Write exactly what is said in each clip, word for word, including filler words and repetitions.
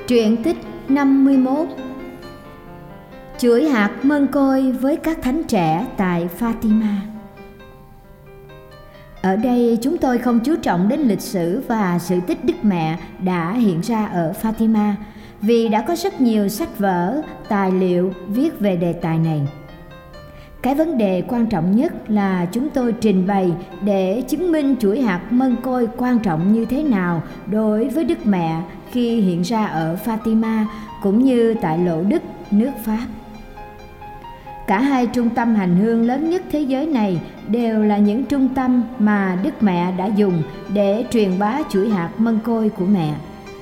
Truyện tích năm mươi mốt. Chuỗi hạt mân côi với các thánh trẻ tại Fatima. Ở đây chúng tôi không chú trọng đến lịch sử và sự tích Đức Mẹ đã hiện ra ở Fatima, vì đã có rất nhiều sách vở, tài liệu viết về đề tài này. Cái vấn đề quan trọng nhất là chúng tôi trình bày để chứng minh chuỗi hạt mân côi quan trọng như thế nào đối với Đức Mẹ khi hiện ra ở Fatima cũng như tại Lộ Đức, nước Pháp. Cả hai trung tâm hành hương lớn nhất thế giới này đều là những trung tâm mà Đức Mẹ đã dùng để truyền bá chuỗi hạt mân côi của Mẹ.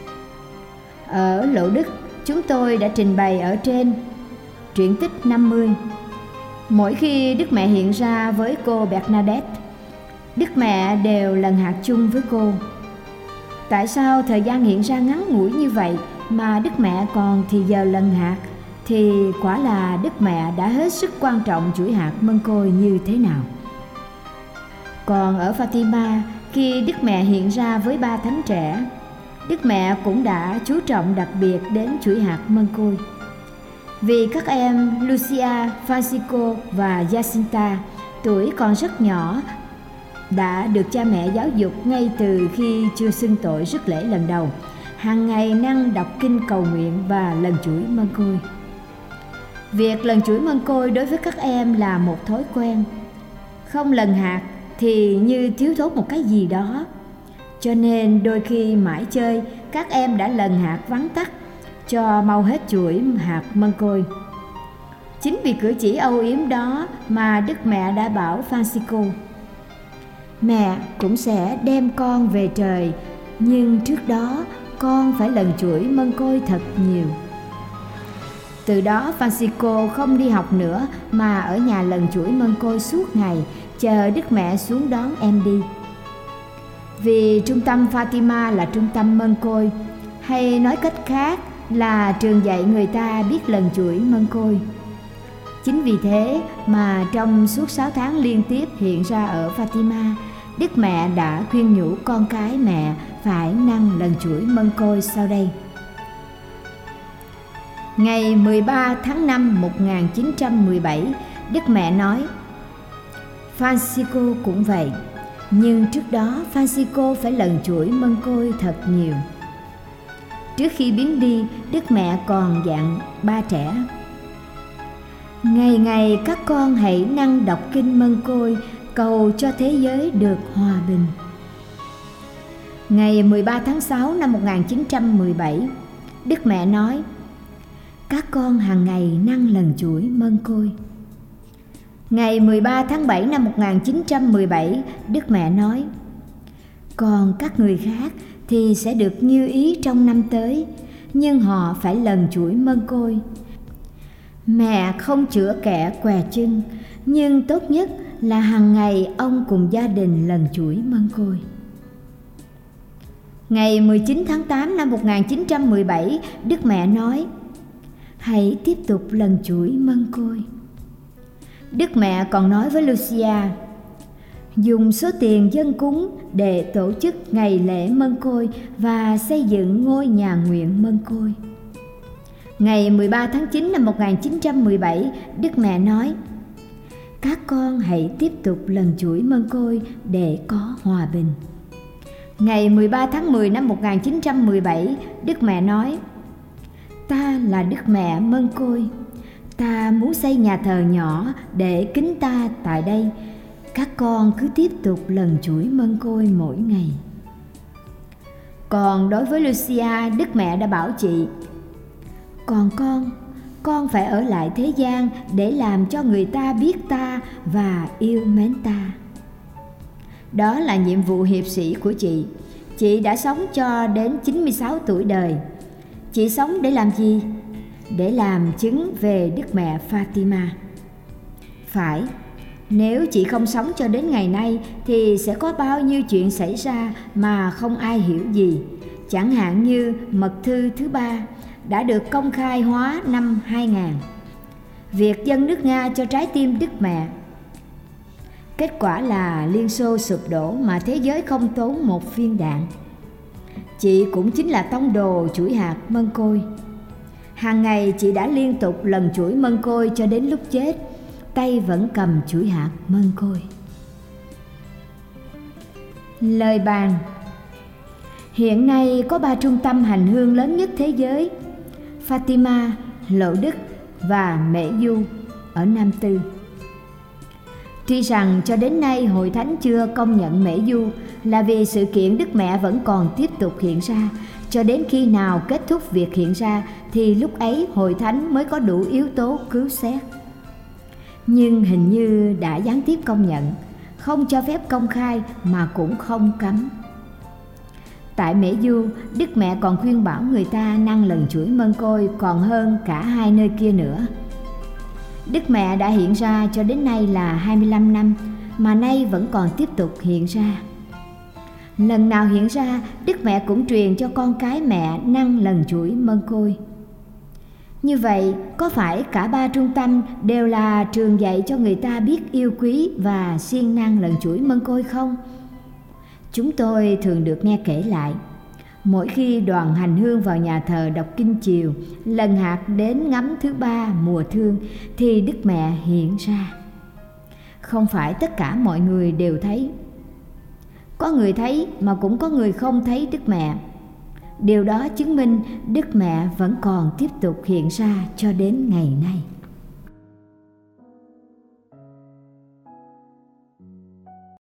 Ở Lộ Đức, chúng tôi đã trình bày ở trên truyện tích năm mươi. Mỗi khi Đức Mẹ hiện ra với cô Bernadette, Đức Mẹ đều lần hạt chung với cô. Tại sao thời gian hiện ra ngắn ngủi như vậy mà Đức Mẹ còn thì giờ lần hạt? Thì quả là Đức Mẹ đã hết sức quan trọng chuỗi hạt mân côi như thế nào. Còn ở Fatima, khi Đức Mẹ hiện ra với ba thánh trẻ, Đức Mẹ cũng đã chú trọng đặc biệt đến chuỗi hạt mân côi. Vì các em Lucia, Francisco và Jacinta tuổi còn rất nhỏ đã được cha mẹ giáo dục ngay từ khi chưa xưng tội rước lễ lần đầu, hàng ngày năng đọc kinh cầu nguyện và lần chuỗi mân côi. Việc lần chuỗi mân côi đối với các em là một thói quen. Không lần hạt thì như thiếu thốn một cái gì đó. Cho nên đôi khi mãi chơi, các em đã lần hạt vắn tắt cho mau hết chuỗi hạt mân côi. Chính vì cử chỉ âu yếm đó mà Đức Mẹ đã bảo Francisco: mẹ cũng sẽ đem con về trời, nhưng trước đó con phải lần chuỗi mân côi thật nhiều. Từ đó Francisco không đi học nữa mà ở nhà lần chuỗi mân côi suốt ngày, chờ Đức Mẹ xuống đón em đi. Vì trung tâm Fatima là trung tâm mân côi, hay nói cách khác là trường dạy người ta biết lần chuỗi mân côi. Chính vì thế mà trong suốt sáu tháng liên tiếp hiện ra ở Fatima, Đức Mẹ đã khuyên nhủ con cái Mẹ phải năng lần chuỗi mân côi sau đây. Ngày mười ba tháng năm một nghìn chín trăm mười bảy, Đức Mẹ nói: Francisco cũng vậy, nhưng trước đó Francisco phải lần chuỗi mân côi thật nhiều. Trước khi biến đi, Đức Mẹ còn dặn ba trẻ: ngày ngày các con hãy năng đọc kinh mân côi, cầu cho thế giới được hòa bình. Ngày mười ba tháng sáu năm một nghìn chín trăm mười bảy, Đức Mẹ nói: các con hàng ngày năng lần chuỗi mân côi. Ngày mười ba tháng bảy năm một nghìn chín trăm mười bảy, Đức Mẹ nói: còn các người khác thì sẽ được như ý trong năm tới, nhưng họ phải lần chuỗi mân côi. Mẹ không chữa kẻ què chân, nhưng tốt nhất là hàng ngày ông cùng gia đình lần chuỗi mân côi. Ngày mười chín tháng tám năm một nghìn chín trăm mười bảy, Đức Mẹ nói: hãy tiếp tục lần chuỗi mân côi. Đức Mẹ còn nói với Lucia: dùng số tiền dâng cúng để tổ chức ngày lễ mân côi và xây dựng ngôi nhà nguyện mân côi. Ngày mười ba tháng chín năm một nghìn chín trăm mười bảy, Đức Mẹ nói: các con hãy tiếp tục lần chuỗi mân côi để có hòa bình. Ngày mười ba tháng mười năm một nghìn chín trăm mười bảy, Đức Mẹ nói: ta là Đức Mẹ mân côi, ta muốn xây nhà thờ nhỏ để kính ta tại đây. Các con cứ tiếp tục lần chuỗi mân côi mỗi ngày. Còn đối với Lucia, Đức Mẹ đã bảo chị: còn con, con phải ở lại thế gian để làm cho người ta biết ta và yêu mến ta. Đó là nhiệm vụ hiệp sĩ của chị. Chị đã sống cho đến chín mươi sáu tuổi đời. Chị sống để làm gì? Để làm chứng về Đức Mẹ Fatima. Phải, nếu chị không sống cho đến ngày nay thì sẽ có bao nhiêu chuyện xảy ra mà không ai hiểu gì. Chẳng hạn như mật thư thứ ba đã được công khai hóa năm hai nghìn, việc dâng nước Nga cho trái tim Đức Mẹ. Kết quả là Liên Xô sụp đổ mà thế giới không tốn một viên đạn. Chị cũng chính là tông đồ chuỗi hạt mân côi. Hàng ngày chị đã liên tục lần chuỗi mân côi cho đến lúc chết, tay vẫn cầm chuỗi hạt mân côi. Lời bàn. Hiện nay có ba trung tâm hành hương lớn nhất thế giới: Fatima, Lộ Đức và Mễ Du ở Nam Tư. Tuy rằng cho đến nay Hội Thánh chưa công nhận Mễ Du là vì sự kiện Đức Mẹ vẫn còn tiếp tục hiện ra. Cho đến khi nào kết thúc việc hiện ra thì lúc ấy Hội Thánh mới có đủ yếu tố cứu xét. Nhưng hình như đã gián tiếp công nhận, không cho phép công khai mà cũng không cấm. Tại Mễ Du, Đức Mẹ còn khuyên bảo người ta năng lần chuỗi mân côi còn hơn cả hai nơi kia nữa. Đức Mẹ đã hiện ra cho đến nay là hai mươi lăm năm, mà nay vẫn còn tiếp tục hiện ra. Lần nào hiện ra, Đức Mẹ cũng truyền cho con cái mẹ năng lần chuỗi mân côi. Như vậy, có phải cả ba trung tâm đều là trường dạy cho người ta biết yêu quý và siêng năng lần chuỗi mân côi không? Chúng tôi thường được nghe kể lại, mỗi khi đoàn hành hương vào nhà thờ đọc kinh chiều, lần hạt đến ngắm thứ ba mùa thương thì Đức Mẹ hiện ra. Không phải tất cả mọi người đều thấy. Có người thấy mà cũng có người không thấy Đức Mẹ. Điều đó chứng minh Đức Mẹ vẫn còn tiếp tục hiện ra cho đến ngày nay.